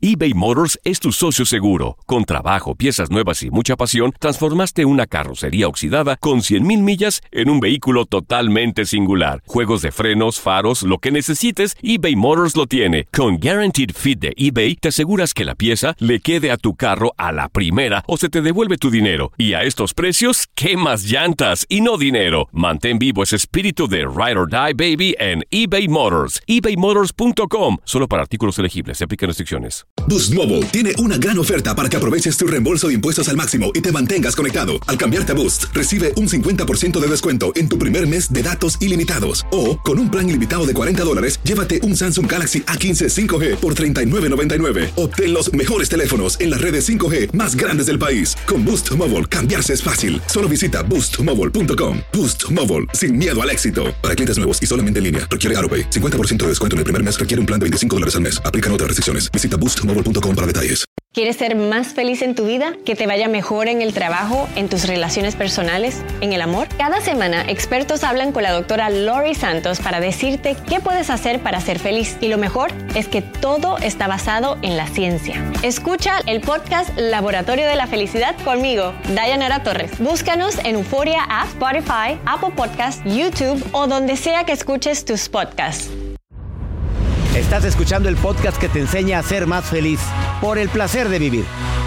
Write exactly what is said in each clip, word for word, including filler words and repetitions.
eBay Motors es tu socio seguro. Con trabajo, piezas nuevas y mucha pasión, transformaste una carrocería oxidada con cien mil millas en un vehículo totalmente singular. Juegos de frenos, faros, lo que necesites, eBay Motors lo tiene. Con Guaranteed Fit de eBay, te aseguras que la pieza le quede a tu carro a la primera o se te devuelve tu dinero. Y a estos precios, ¿qué más llantas y no dinero? Mantén vivo ese espíritu de Ride or Die, baby, en eBay Motors. ebay motors punto com. Solo para artículos elegibles. Se aplican restricciones. Boost Mobile tiene una gran oferta para que aproveches tu reembolso de impuestos al máximo y te mantengas conectado. Al cambiarte a Boost, recibe un cincuenta por ciento de descuento en tu primer mes de datos ilimitados. O, con un plan ilimitado de cuarenta dólares, llévate un Samsung Galaxy A quince cinco G por treinta y nueve noventa y nueve. Obtén los mejores teléfonos en las redes cinco G más grandes del país. Con Boost Mobile, cambiarse es fácil. Solo visita boost mobile punto com. Boost Mobile, sin miedo al éxito. Para clientes nuevos y solamente en línea, requiere AutoPay. cincuenta por ciento de descuento en el primer mes requiere un plan de veinticinco dólares al mes. Aplican otras restricciones. Visita boost mobile punto com para detalles. ¿Quieres ser más feliz en tu vida? ¿Que te vaya mejor en el trabajo, en tus relaciones personales, en el amor? Cada semana, expertos hablan con la doctora Lori Santos para decirte qué puedes hacer para ser feliz. Y lo mejor es que todo está basado en la ciencia. Escucha el podcast Laboratorio de la Felicidad conmigo, Dayanara Torres. Búscanos en Euforia App, Spotify, Apple Podcasts, YouTube o donde sea que escuches tus podcasts. Estás escuchando el podcast que te enseña a ser más feliz por el placer de vivir.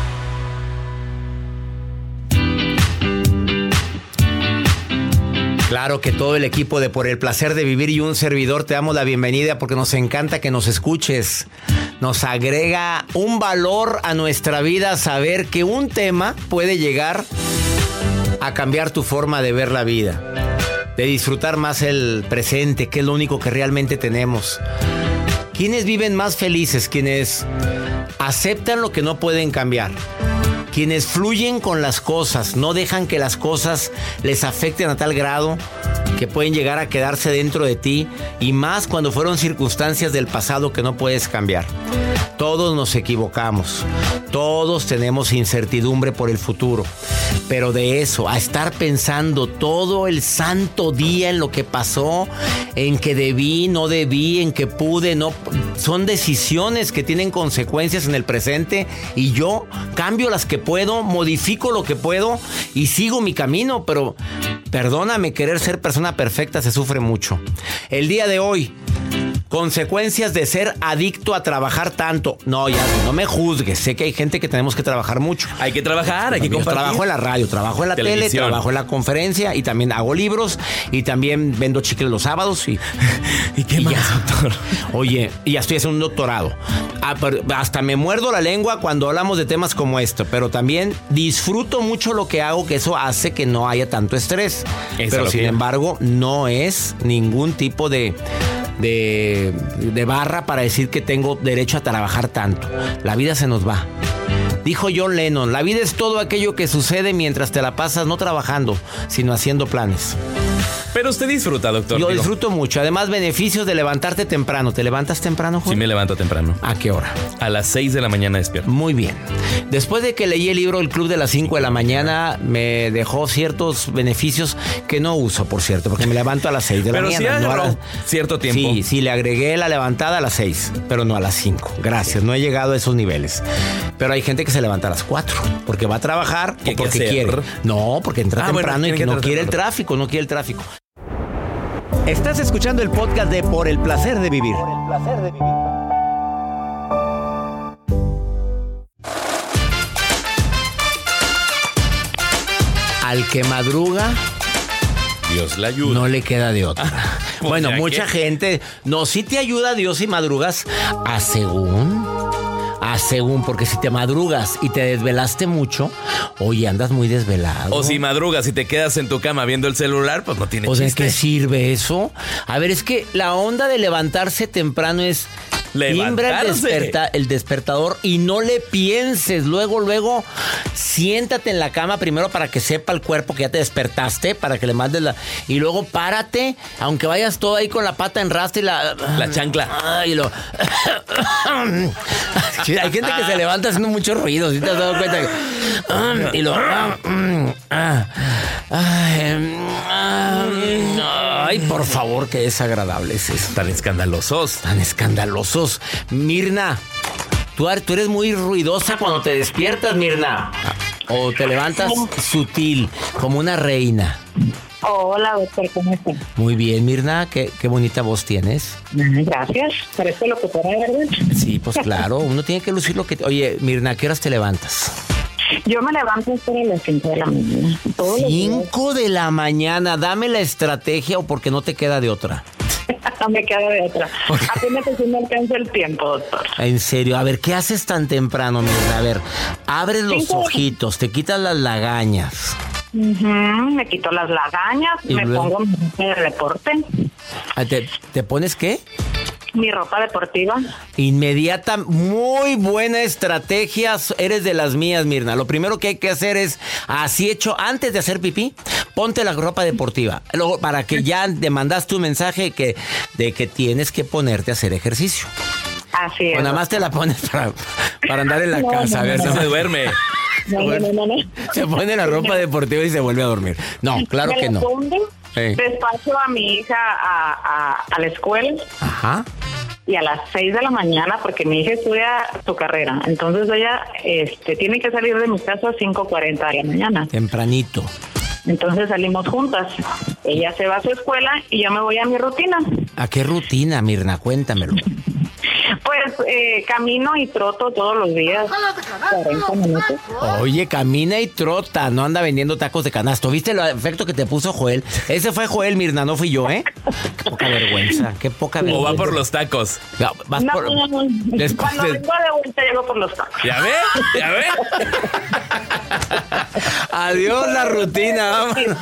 Claro que todo el equipo de Por el Placer de Vivir y un servidor te damos la bienvenida porque nos encanta que nos escuches. Nos agrega un valor a nuestra vida saber que un tema puede llegar a cambiar tu forma de ver la vida, de disfrutar más el presente, que es lo único que realmente tenemos. ¿Quiénes viven más felices? Quienes aceptan lo que no pueden cambiar. Quienes fluyen con las cosas, no dejan que las cosas les afecten a tal grado que pueden llegar a quedarse dentro de ti, y más cuando fueron circunstancias del pasado que no puedes cambiar. Todos nos equivocamos, todos tenemos incertidumbre por el futuro, pero de eso, a estar pensando todo el santo día en lo que pasó, en que debí, no debí, en que pude, no, son decisiones que tienen consecuencias en el presente, y yo cambio las que puedo, modifico lo que puedo y sigo mi camino, pero perdóname, querer ser persona perfecta se sufre mucho. El día de hoy, consecuencias de ser adicto a trabajar tanto. No, ya, no me juzgues. Sé que hay gente que tenemos que trabajar mucho. Hay que trabajar, hay que compartir. Trabajo en la radio, trabajo en la Televisión. tele, trabajo en la conferencia y también hago libros y también vendo chicles los sábados. ¿Y, ¿Y qué y más, ya. doctor? Oye, y ya estoy haciendo un doctorado. Ah, hasta me muerdo la lengua cuando hablamos de temas como esto, pero también disfruto mucho lo que hago, que eso hace que no haya tanto estrés. Eso pero sin que... embargo, no es ningún tipo de... De, de barra para decir que tengo derecho a trabajar tanto. La vida se nos va. Dijo John Lennon, la vida es todo aquello que sucede mientras te la pasas no trabajando, sino haciendo planes. Pero usted disfruta, doctor. Yo digo. disfruto mucho. Además, beneficios de levantarte temprano. ¿Te levantas temprano, Juan? Sí, me levanto temprano. ¿A qué hora? A las seis de la mañana despierto. Muy bien. Después de que leí el libro El Club de las cinco de la mañana, me dejó ciertos beneficios que no uso, por cierto, porque me levanto a las seis de la pero mañana. Pero sí agarró no cierto tiempo. Sí, sí, le agregué la levantada a las seis, pero no a las cinco. Gracias, no he llegado a esos niveles. Pero hay gente que se levanta a las cuatro, porque va a trabajar o porque quiere. No, porque entra ah, temprano bueno, y que no quiere el tráfico, no quiere el tráfico. Estás escuchando el podcast de Por el Placer de Vivir. Por el Placer de Vivir. Al que madruga, Dios le ayuda. No le queda de otra. Ah, bueno, mucha ¿qué? gente... No, sí te ayuda Dios si madrugas a según... A según, porque si te madrugas y te desvelaste mucho, oye, andas muy desvelado. O si madrugas y te quedas en tu cama viendo el celular, pues no tiene chiste. chiste. ¿De qué sirve eso? A ver, es que la onda de levantarse temprano es... Timbra el, desperta, el despertador y no le pienses. Luego, luego, siéntate en la cama primero para que sepa el cuerpo que ya te despertaste, para que le mandes la... Y luego párate, aunque vayas todo ahí con la pata en rastro y la... La chancla. Y lo... Hay gente que se levanta haciendo mucho ruido, ¿sí te has dado cuenta? Que... Y lo... Ay, por favor, qué desagradable es eso. Tan escandalosos. Tan escandalosos. Mirna, tú, tú eres muy ruidosa cuando te despiertas, Mirna. O te levantas sutil, como una reina. Hola, doctor, ¿cómo está? Muy bien, Mirna, qué, qué bonita voz tienes. Gracias, parece locutora, ¿verdad? Sí, pues claro, uno tiene que lucir lo que... Oye, Mirna, ¿a qué horas te levantas? Yo me levanto a las cinco de la mañana. cinco de la mañana, dame la estrategia o porque no te queda de otra. No me queda de otra. Apenas que sí me alcanza el tiempo, doctor. En serio, a ver, ¿qué haces tan temprano, Mirna? A ver, abres los Cinco. ojitos, te quitas las lagañas. Uh-huh, me quito las lagañas, ¿Y me luego? pongo mi ropa de deporte, Ah, ¿Te, te pones qué? mi ropa deportiva. Inmediata, muy buena estrategia, eres de las mías, Mirna. Lo primero que hay que hacer es, así hecho, antes de hacer pipí, ponte la ropa deportiva. Luego, para que ya te mandaste un mensaje que, de que tienes que ponerte a hacer ejercicio. Así es. O nada más te la pones para, para andar en la No, casa. A ver, no, No no se se, duerme. No, no, no, no, no. se pone la ropa deportiva y se vuelve a dormir. No, claro me que la no. pongo, Sí. despacho a mi hija a, a, a la escuela Ajá. y a las seis de la mañana, porque mi hija estudia su carrera. Entonces ella este, tiene que salir de mi casa a cinco cuarenta de la mañana. Tempranito. Entonces salimos juntas. Ella se va a su escuela y yo me voy a mi rutina. ¿A qué rutina, Mirna? Cuéntamelo. Pues eh, camino y troto todos los días. cuarenta minutos. Oye, camina y trota, no anda vendiendo tacos de canasto. ¿Viste el efecto que te puso Joel? Ese fue Joel, Mirna, no fui yo, ¿eh? Qué poca vergüenza, qué poca O vergüenza. va por los tacos. No, vas No, por... no, no. Después Cuando de- vengo de vuelta llego por los tacos. ¿Ya ve? ¿Ya ve? Adiós la rutina, vámonos.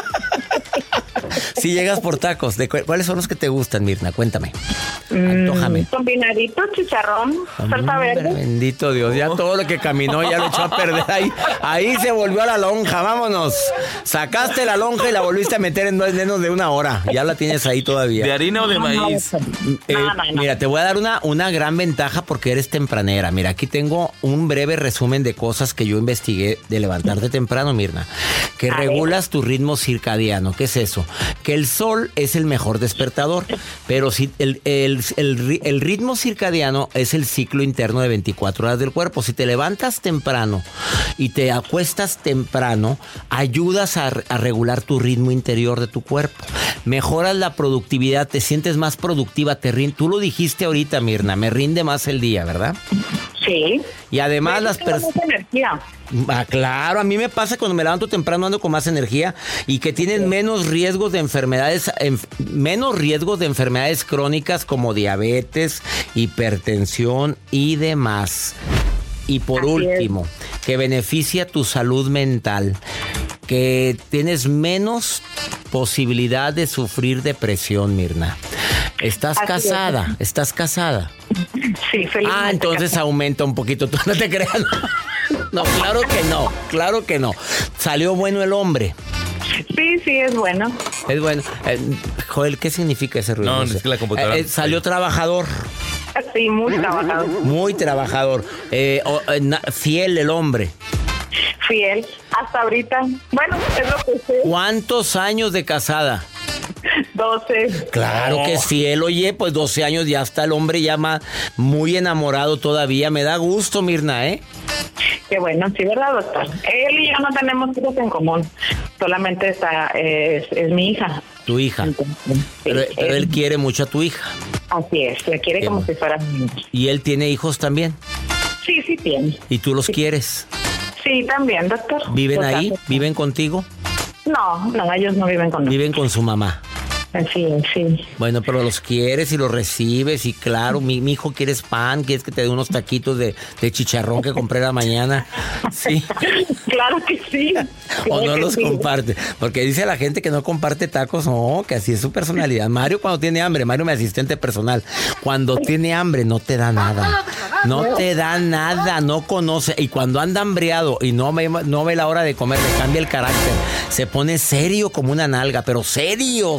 Si llegas por tacos, ¿de cu- ¿cuáles son los que te gustan, Mirna? Cuéntame. Antójame. Mm, combinadito, chicharrón, salsa Hombre, verde. bendito Dios, ya todo lo que caminó ya lo echó a perder ahí. Ahí se volvió a la lonja, vámonos. Sacaste la lonja y la volviste a meter en menos de una hora. Ya la tienes ahí todavía. ¿De harina o de maíz? Eh, No, no, no. Mira, te voy a dar una, una gran ventaja porque eres tempranera. Mira, aquí tengo un breve resumen de cosas que yo investigué de levantarte temprano, Mirna. Que A ver. regulas tu ritmo circadiano. ¿Qué es eso? Que el sol es el mejor despertador, pero si el, el, el, ri- el ritmo circadiano es el ciclo interno de veinticuatro horas del cuerpo. Si te levantas temprano y te acuestas temprano, ayudas a, a regular tu ritmo interior de tu cuerpo. Mejoras la productividad, te sientes más productiva, te rin- tú lo dijiste ahorita, Mirna, me rinde más el día, ¿verdad? Sí. Y además las Tengo personas... mucha energía. Ah, claro, a mí me pasa cuando me levanto temprano ando con más energía y que tienen menos riesgos de enfermedades, enf- menos riesgos de enfermedades crónicas como diabetes, hipertensión y demás. Y por Así último, que beneficia tu salud mental, que tienes menos posibilidad de sufrir depresión, Mirna. ¿Estás Así es. casada? ¿Estás casada? Sí, feliz. Ah, entonces aumenta un poquito. Tú no te creas. No, claro que no. Claro que no. Salió bueno el hombre. Sí, sí, es bueno. Es bueno. Eh, Joel, ¿qué significa ese ruido? No, sé. es que la computadora- Eh, eh, salió trabajador. Sí, muy trabajado. Muy trabajador. Eh, o- eh, na- fiel el hombre. Fiel. Hasta ahorita. Bueno, es lo que sé. ¿Cuántos años de casada? doce. Claro que es fiel. Oye, pues doce años ya está el hombre ya ma- muy enamorado todavía. Me da gusto, Mirna, ¿eh? Qué bueno, sí, ¿verdad, doctor? Él y yo no tenemos hijos en común. Solamente está, es, es mi hija. Tu hija. Entonces, sí, Pero, pero él él- quiere mucho a tu hija. Así es, le quiere Qué como bueno. si fuera mi hija. Y él tiene hijos también. Sí, sí tiene. Y tú los quieres. Sí, también, doctor. ¿Viven O sea, ahí? pues, ¿Viven contigo? No, no, ellos no viven con nosotros. Viven con su mamá. Así es, sí. Bueno, pero los quieres y los recibes y claro, mi, mi hijo quieres pan, quieres que te dé unos taquitos de, de chicharrón que compré la mañana. Sí. Claro que sí. O Claro no que los sí. comparte. Porque dice la gente que no comparte tacos. No, que así es su personalidad. Mario cuando tiene hambre, Mario mi asistente personal, cuando tiene hambre no te da nada. No te da nada, no conoce. Y cuando anda hambreado y no ve, no ve la hora de comer, le cambia el carácter. Se pone serio como una nalga, pero serio, serio.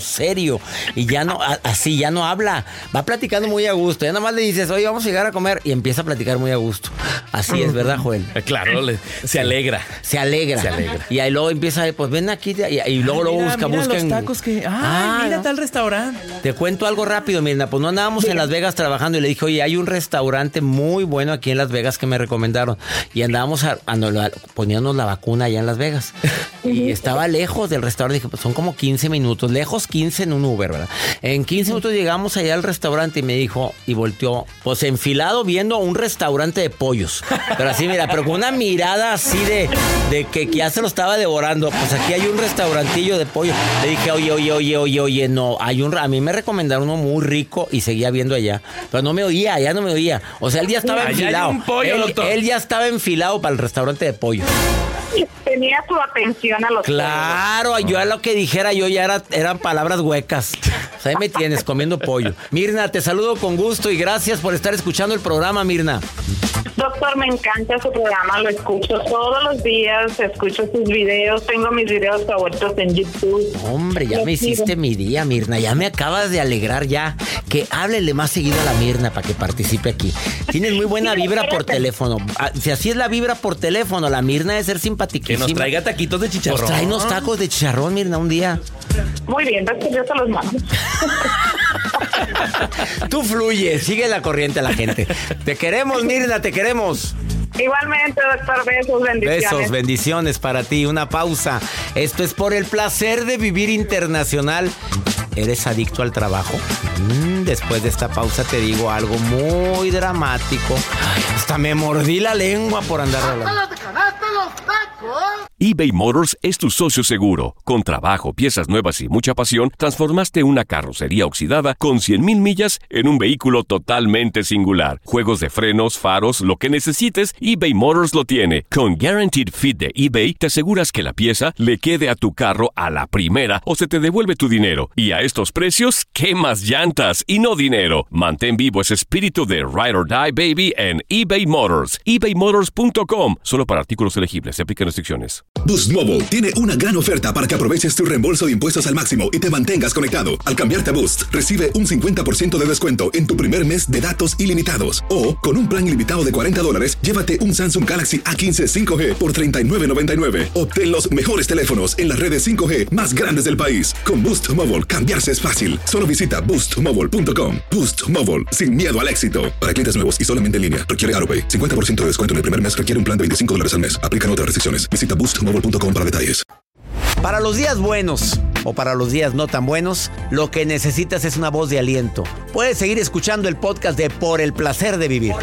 genio. Y ya no, a, así, ya no habla. Va platicando muy a gusto. Ya nada más le dices, oye, vamos a llegar a comer. Y empieza a platicar muy a gusto. Así es, ¿verdad, Joel? Claro, le, se alegra. Se alegra. Se alegra. Y ahí luego empieza, pues ven aquí. Y, y luego, Ay, luego mira, busca, mira busca. los en- tacos que... Ay, Ah, mira ¿no? tal restaurante. Te cuento algo rápido, Mirna. Pues no andábamos en Las Vegas trabajando y le dije, oye, hay un restaurante muy bueno aquí en Las Vegas que me recomendaron. Y andábamos a, a, a, poniéndonos la vacuna allá en Las Vegas. Y estaba lejos del restaurante. Dije, pues son como quince minutos. Lejos quince en un Uber, ¿verdad? En quince minutos llegamos allá al restaurante y me dijo, y volteó, pues enfilado viendo un restaurante de pollos. Pero así, mira, pero con una mirada así de, de que, que ya se lo estaba devorando. Pues aquí hay un restaurantillo de pollo. Le dije, oye, oye, oye, oye, oye, no. Hay un, a mí me recomendaron uno muy rico y seguía viendo allá. Pero no me oía, ya no me oía. O sea, él ya estaba Allá hay enfilado. un pollo, él, doctor. él ya estaba enfilado para el restaurante de pollo. Tenía su atención a los Claro, yo a lo que dijera yo ya era, eran palabras huecas. O sea, ahí me tienes comiendo pollo. Mirna, te saludo con gusto y gracias por estar escuchando el programa, Mirna. Doctor, me encanta su programa, lo escucho todos los días, escucho sus videos, tengo mis videos favoritos en YouTube. Hombre, ya Lo me sigo. hiciste mi día, Mirna. Ya me acabas de alegrar ya. Que háblele más seguido a la Mirna para que participe aquí. Tienes muy buena Sí, vibra por espérate. teléfono. Ah, si así es la vibra por teléfono, la Mirna debe ser Que simpaticísima. nos traiga taquitos de chicharrón. Pues trae unos tacos de chicharrón, Mirna, un día. Muy bien, doctor, yo se los mando. Tú fluye, sigue la corriente a la gente. Te queremos, Mirna, te queremos. Igualmente, doctor, besos, bendiciones. Besos, bendiciones para ti. Una pausa. Esto es por el placer de vivir internacional. ¿Eres adicto al trabajo? Mm, después de esta pausa te digo algo muy dramático. Ay, hasta me mordí la lengua por andar hablando. eBay Motors es tu socio seguro. Con trabajo, piezas nuevas y mucha pasión, transformaste una carrocería oxidada con cien mil millas en un vehículo totalmente singular. Juegos de frenos, faros, lo que necesites, eBay Motors lo tiene. Con Guaranteed Fit de eBay, te aseguras que la pieza le quede a tu carro a la primera o se te devuelve tu dinero. Y a estos precios, ¿qué más llantas y no dinero? Mantén vivo ese espíritu de Ride or Die, baby, en eBay Motors. ebay motors punto com. Solo para artículos elegibles. Se aplican restricciones. Boost Mobile tiene una gran oferta para que aproveches tu reembolso de impuestos al máximo y te mantengas conectado. Al cambiarte a Boost, recibe un cincuenta por ciento de descuento en tu primer mes de datos ilimitados. O, con un plan ilimitado de cuarenta dólares, llévate un Samsung Galaxy A quince cinco G por treinta y nueve noventa y nueve. Obtén los mejores teléfonos en las redes cinco G más grandes del país. Con Boost Mobile, cambiarse es fácil. Solo visita boost mobile punto com. Boost Mobile, sin miedo al éxito. Para clientes nuevos y solamente en línea, requiere AutoPay. cincuenta por ciento de descuento en el primer mes requiere un plan de veinticinco dólares al mes. Aplican otras restricciones. Visita boost mobile punto com para detalles. Para los días buenos o para los días no tan buenos, lo que necesitas es una voz de aliento. Puedes seguir escuchando el podcast de Por el Placer de Vivir.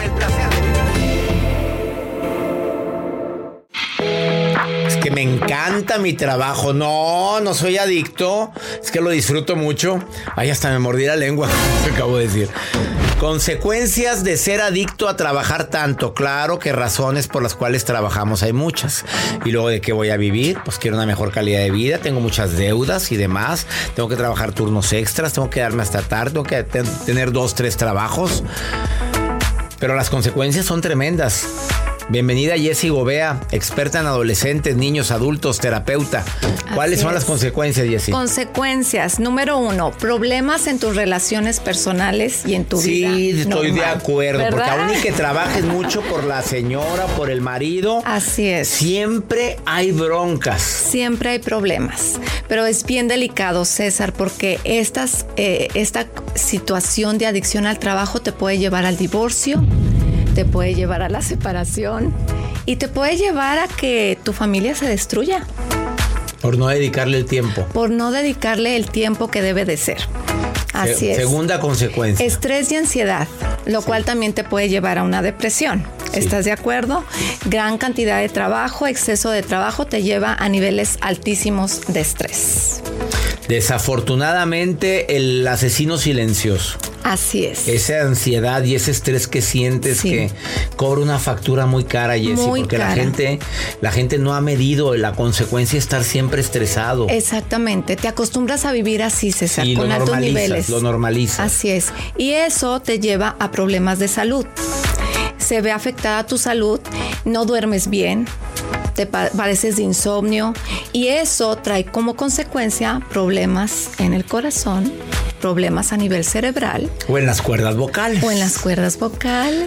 Es que me encanta mi trabajo. No, no soy adicto. Es que lo disfruto mucho. Ay, hasta me mordí la lengua. Te acabo de decir. Consecuencias de ser adicto a trabajar tanto. Claro que razones por las cuales trabajamos hay muchas. Y luego, ¿de qué voy a vivir? Pues quiero una mejor calidad de vida. Tengo muchas deudas y demás. Tengo que trabajar turnos extras. Tengo que quedarme hasta tarde. Tengo que ten- tener dos, tres trabajos. Pero las consecuencias son tremendas. Bienvenida Jessie Gobea, experta en adolescentes, niños, adultos, terapeuta. ¿Cuáles Así son las es. consecuencias, Jessie? Consecuencias. Número uno, problemas en tus relaciones personales y en tu vida. Sí, estoy de normal. acuerdo, porque ¿Verdad? aún y que trabajes mucho por la señora, por el marido, Así es. siempre hay broncas. Siempre hay problemas, pero es bien delicado, César, porque estas, eh, esta situación de adicción al trabajo te puede llevar al divorcio, te puede llevar a la separación y te puede llevar a que tu familia se destruya Por no dedicarle el tiempo. por no dedicarle el tiempo que debe de ser. Así Se- es. Segunda consecuencia. Estrés y ansiedad, lo cual también te puede llevar a una depresión. Sí. ¿Estás de acuerdo? Gran cantidad de trabajo, exceso de trabajo te lleva a niveles altísimos de estrés. Desafortunadamente, el asesino silencioso. Así es. Esa ansiedad y ese estrés que sientes Sí. que cobra una factura muy cara, Jessie, Muy porque la cara. gente, la gente no ha medido la consecuencia de estar siempre estresado. Exactamente. Te acostumbras a vivir así, César, Sí, con lo altos normalizas, niveles. lo normalizas. Así es. Y eso te lleva a problemas de salud. Se ve afectada tu salud, no duermes bien, te pa- padeces de insomnio y eso trae como consecuencia problemas en el corazón, problemas a nivel cerebral. O en las cuerdas vocales. O en las cuerdas vocales.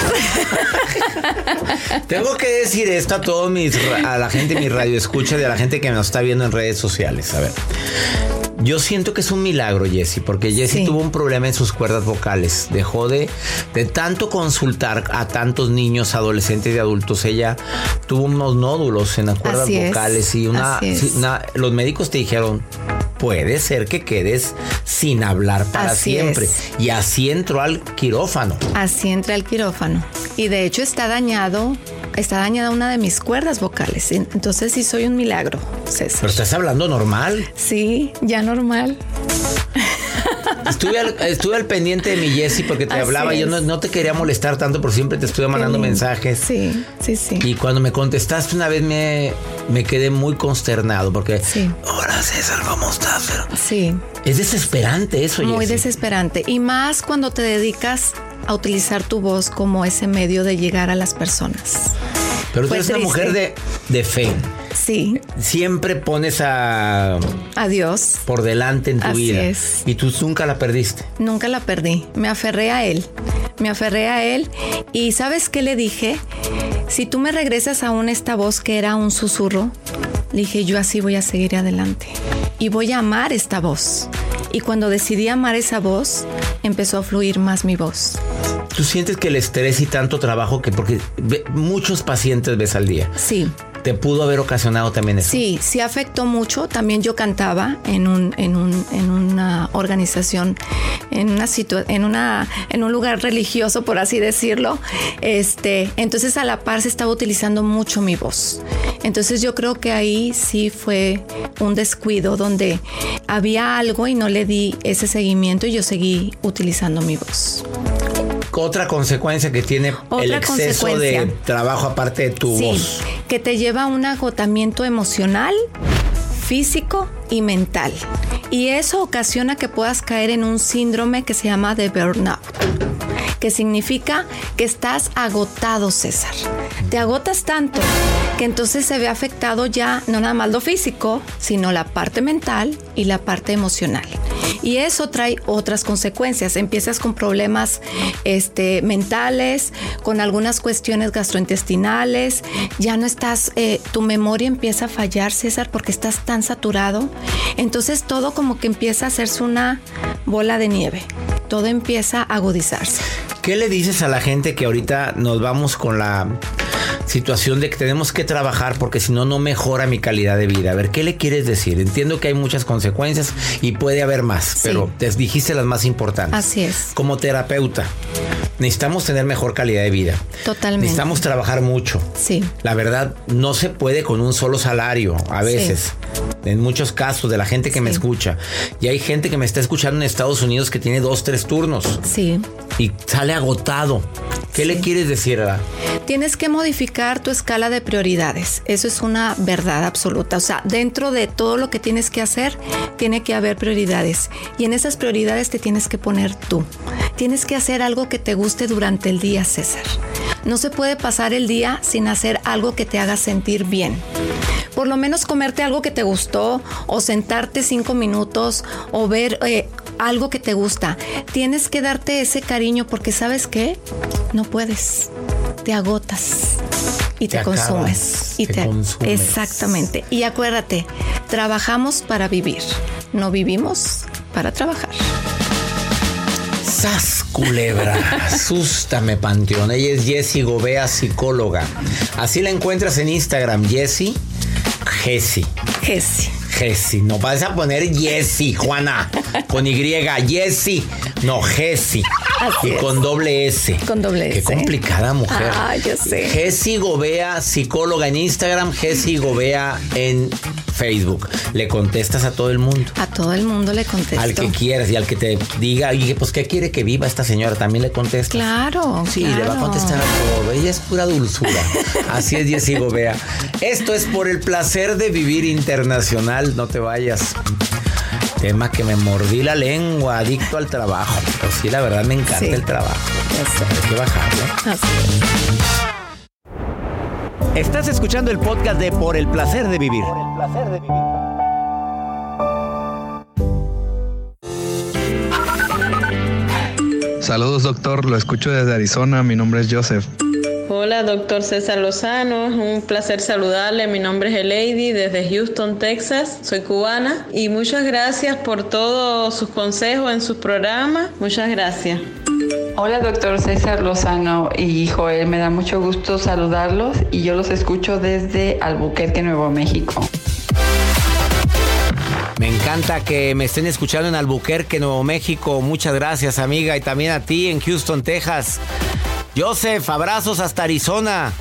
Tengo que decir esto a todos mis, a la gente de mi radio escucha, de la gente que nos está viendo en redes sociales. A ver, yo siento que es un milagro, Jessie, porque Jessie Sí. tuvo un problema en sus cuerdas vocales. Dejó de, de tanto consultar a tantos niños, adolescentes y adultos. Ella tuvo unos nódulos en las cuerdas Así es, vocales y una, así es. sí, una- los médicos te dijeron, puede ser que quedes sin hablar para Así siempre. es. Y así entró al quirófano. Así entra al quirófano. Y de hecho está dañado, está dañada una de mis cuerdas vocales. Entonces sí soy un milagro, César. Pero estás hablando normal. Sí, ya normal. Estuve al, estuve al pendiente de mi Jessie porque te Así hablaba. Yo no, es. no te quería molestar tanto, pero siempre te estuve mandando Qué lindo. mensajes. Sí, sí, sí. Y cuando me contestaste una vez me, me quedé muy consternado porque... Sí. Hola César, ¿cómo estás? Pero Sí, es desesperante eso, muy Jessie. desesperante. Y más cuando te dedicas a utilizar tu voz como ese medio de llegar a las personas. Pero tú Fue eres una triste. mujer de, de fe. Sí, Siempre pones a adiós. por delante en tu Así vida. es. Y tú nunca la perdiste. Nunca la perdí. Me aferré a él. Me aferré a él. Y ¿sabes qué le dije? Si tú me regresas aún esta voz que era un susurro, le dije, yo así voy a seguir adelante. Y voy a amar esta voz. Y cuando decidí amar esa voz, empezó a fluir más mi voz. ¿Tú sientes que el estrés y tanto trabajo que porque ve- muchos pacientes ves al día Sí. te pudo haber ocasionado también eso? Sí, sí afectó mucho. También yo cantaba en un, en un, en una organización, en una situa- en una, en un lugar religioso, por así decirlo. Este, entonces a la par se estaba utilizando mucho mi voz. Entonces yo creo que ahí sí fue un descuido donde había algo y no le di ese seguimiento y yo seguí utilizando mi voz. Otra consecuencia que tiene Otra el exceso de consecuencia. trabajo aparte de tu Sí, voz. que te lleva a un agotamiento emocional, físico y mental. Y eso ocasiona que puedas caer en un síndrome que se llama de burnout, que significa que estás agotado, César. Te agotas tanto que entonces se ve afectado ya no nada más lo físico, sino la parte mental y la parte emocional. Y eso trae otras consecuencias. Empiezas con problemas este, mentales, con algunas cuestiones gastrointestinales. Ya no estás, eh, tu memoria empieza a fallar, César, porque estás tan saturado. Entonces todo como que empieza a hacerse una bola de nieve. Todo empieza a agudizarse. ¿Qué le dices a la gente que ahorita nos vamos con la situación de que tenemos que trabajar porque si no, no mejora mi calidad de vida? A ver, ¿qué le quieres decir? Entiendo que hay muchas consecuencias y puede haber más, Sí. pero te dijiste las más importantes. Así es. Como terapeuta, necesitamos tener mejor calidad de vida. Totalmente. Necesitamos trabajar mucho. Sí. La verdad, no se puede con un solo salario, a veces. En muchos casos, de la gente que me Sí. escucha. Y hay gente que me está escuchando en Estados Unidos que tiene dos, tres turnos Sí. y sale agotado. ¿Qué Sí. le quieres decir a Tienes que modificar tu escala de prioridades. Eso es una verdad absoluta. O sea, dentro de todo lo que tienes que hacer, tiene que haber prioridades. Y en esas prioridades te tienes que poner tú. Tienes que hacer algo que te guste durante el día, César. No se puede pasar el día sin hacer algo que te haga sentir bien. Por lo menos comerte algo que te gustó o sentarte cinco minutos o ver eh, algo que te gusta. Tienes que darte ese cariño porque ¿sabes qué? No puedes. Te agotas y te, Te consumes. acabas, y te consumes. Exactamente. Y acuérdate, trabajamos para vivir. No vivimos para trabajar. ¡Sas, culebra! Asústame, Panteón. Ella es Jessie Gobea, psicóloga. Así la encuentras en Instagram, Jessie. Jessie. Jessie. Jessie. No vas a poner Jessie, Juana. Con Y. Jessie. No, Jessie. Así Y es. con doble S. Con doble Qué S. complicada mujer. Ah, yo sé. Jessie Gobea, psicóloga en Instagram. Jessie Gobea en Facebook. Le contestas a todo el mundo. A todo el mundo le contesto. Al que quieras y al que te diga, y pues, ¿qué quiere que viva esta señora? También le contestas. Claro, Sí, claro. le va a contestar a todo. Ella es pura dulzura. Así es, Jessie Gobea. Esto es por el placer de vivir internacional. No te vayas. Tema que me mordí la lengua, adicto al trabajo. Pero sí, la verdad me encanta Sí. el trabajo. Ya sé. Hay que bajarlo. Así es. Estás escuchando el podcast de Por el Placer de Vivir. Por el Placer de Vivir. Saludos, doctor. Lo escucho desde Arizona. Mi nombre es Joseph. Hola, doctor César Lozano. Es un placer saludarle. Mi nombre es Elady, desde Houston, Texas. Soy cubana. Y muchas gracias por todos sus consejos en sus programas. Muchas gracias. Hola, doctor César Lozano y Joel. Me da mucho gusto saludarlos y yo los escucho desde Albuquerque, Nuevo México. Me encanta que me estén escuchando en Albuquerque, Nuevo México. Muchas gracias, amiga. Y también a ti en Houston, Texas. Joseph, abrazos hasta Arizona.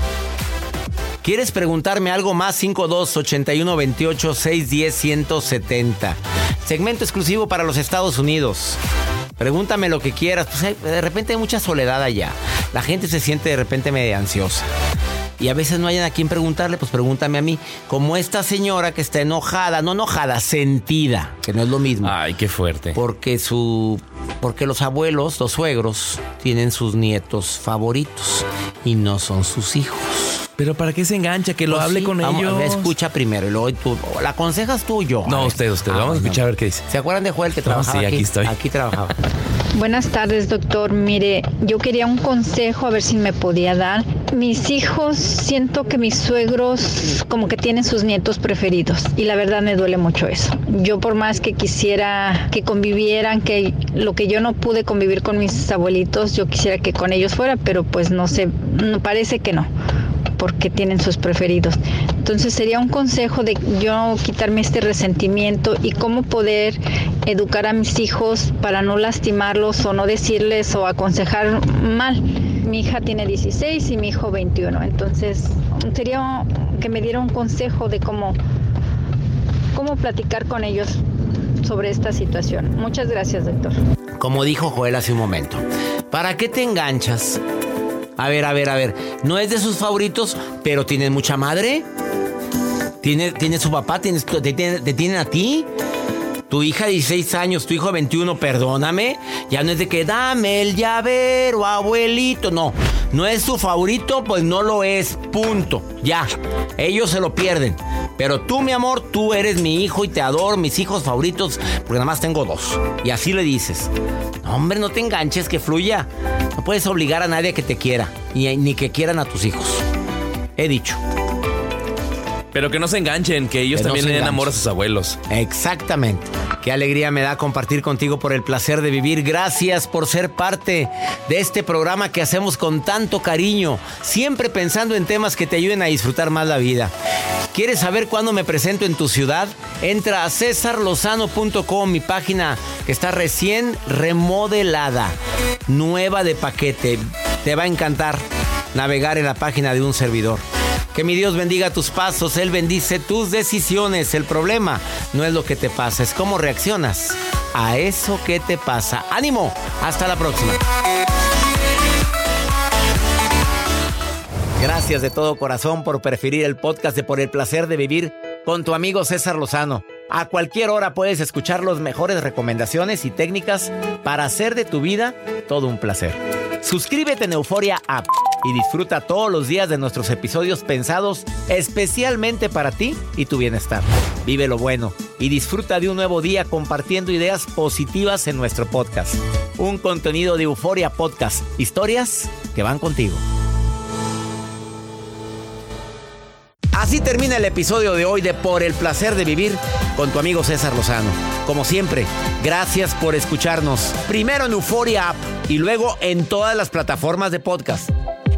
¿Quieres preguntarme algo más? cinco dos, ochenta y uno, veintiocho, seiscientos diez, ciento setenta. Segmento exclusivo para los Estados Unidos. Pregúntame lo que quieras. Pues de repente hay mucha soledad allá. La gente se siente de repente medio ansiosa. Y a veces no hayan a quién preguntarle, pues pregúntame a mí. Como esta señora que está enojada, no enojada, sentida, que no es lo mismo. Ay, qué fuerte. Porque su, porque los abuelos, los suegros, tienen sus nietos favoritos y no son sus hijos. Pero ¿para qué se engancha? Que lo pues hable sí, con vamos, ellos. Escucha primero y luego tú. ¿La aconsejas tú o yo? No, usted, usted. Ah, vamos a escuchar no. a ver qué dice. ¿Se acuerdan de Joel que trabajaba no, sí, aquí? aquí estoy. Aquí trabajaba. Buenas tardes, doctor. Mire, yo quería un consejo, a ver si me podía dar. Mis hijos, siento que mis suegros como que tienen sus nietos preferidos y la verdad me duele mucho eso. Yo por más que quisiera que convivieran, que lo que yo no pude convivir con mis abuelitos, yo quisiera que con ellos fuera, pero pues no sé, no, parece que no, porque tienen sus preferidos. Entonces sería un consejo de yo quitarme este resentimiento y cómo poder educar a mis hijos para no lastimarlos o no decirles o aconsejar mal. Mi hija tiene dieciséis y mi hijo veintiuno, entonces sería que me diera un consejo de cómo, cómo platicar con ellos sobre esta situación. Muchas gracias, doctor. Como dijo Joel hace un momento, ¿para qué te enganchas? A ver, a ver, a ver, no es de sus favoritos, pero tienen mucha madre. Tiene, tiene su papá, tienes, te, te, te tienen a ti. Tu hija de dieciséis años, tu hijo de veintiuno, perdóname. Ya no es de que dame el llavero, abuelito. No, no es su favorito, pues no lo es, punto. Ya, ellos se lo pierden. Pero tú, mi amor, tú eres mi hijo y te adoro, mis hijos favoritos, porque nada más tengo dos. Y así le dices. No, hombre, no te enganches, que fluya. No puedes obligar a nadie a que te quiera, ni, ni que quieran a tus hijos. He dicho. Pero que no se enganchen, que ellos que también no le den amor a sus abuelos. Exactamente. Qué alegría me da compartir contigo Por el Placer de Vivir. Gracias por ser parte de este programa que hacemos con tanto cariño, siempre pensando en temas que te ayuden a disfrutar más la vida. ¿Quieres saber cuándo me presento en tu ciudad? Entra a cesar lozano punto com, mi página que está recién remodelada, nueva de paquete. Te va a encantar navegar en la página de un servidor. Que mi Dios bendiga tus pasos, Él bendice tus decisiones. El problema no es lo que te pasa, es cómo reaccionas a eso que te pasa. ¡Ánimo! Hasta la próxima. Gracias de todo corazón por preferir el podcast de Por el Placer de Vivir con tu amigo César Lozano. A cualquier hora puedes escuchar las mejores recomendaciones y técnicas para hacer de tu vida todo un placer. Suscríbete en Euforia App y disfruta todos los días de nuestros episodios pensados especialmente para ti y tu bienestar. Vive lo bueno y disfruta de un nuevo día compartiendo ideas positivas en nuestro podcast. Un contenido de Euforia Podcast. Historias que van contigo. Así termina el episodio de hoy de Por el Placer de Vivir con tu amigo César Lozano. Como siempre, gracias por escucharnos. Primero en Euforia App y luego en todas las plataformas de podcast.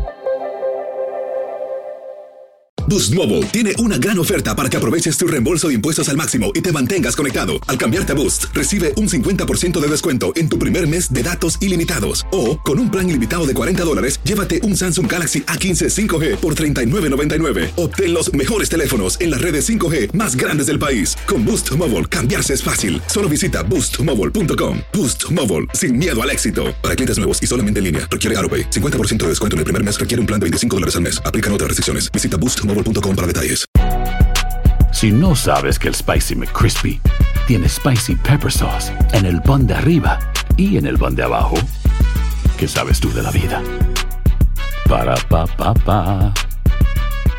Boost Mobile tiene una gran oferta para que aproveches tu reembolso de impuestos al máximo y te mantengas conectado. Al cambiarte a Boost, recibe un cincuenta por ciento de descuento en tu primer mes de datos ilimitados. O, con un plan ilimitado de cuarenta dólares, llévate un Samsung Galaxy A quince cinco G por treinta y nueve noventa y nueve. Obtén los mejores teléfonos en las redes cinco G más grandes del país. Con Boost Mobile, cambiarse es fácil. Solo visita boost mobile punto com. Boost Mobile, sin miedo al éxito. Para clientes nuevos y solamente en línea, requiere AutoPay. cincuenta por ciento de descuento en el primer mes, requiere un plan de veinticinco dólares al mes. Aplican otras restricciones. Visita boost mobile punto com para detalles. Si no sabes que el Spicy McCrispy tiene Spicy Pepper Sauce en el pan de arriba y en el pan de abajo, ¿qué sabes tú de la vida? Para, pa, pa, pa.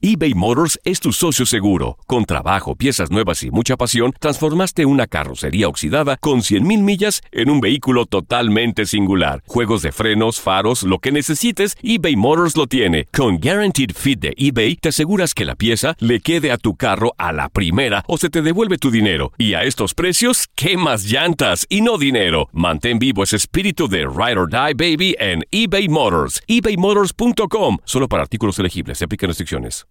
eBay Motors es tu socio seguro. Con trabajo, piezas nuevas y mucha pasión, transformaste una carrocería oxidada con cien mil millas en un vehículo totalmente singular. Juegos de frenos, faros, lo que necesites, eBay Motors lo tiene. Con Guaranteed Fit de eBay, te aseguras que la pieza le quede a tu carro a la primera o se te devuelve tu dinero. Y a estos precios, ¿qué más llantas y no dinero? Mantén vivo ese espíritu de Ride or Die, baby, en eBay Motors. ebay motors punto com. Solo para artículos elegibles. Se aplican restricciones.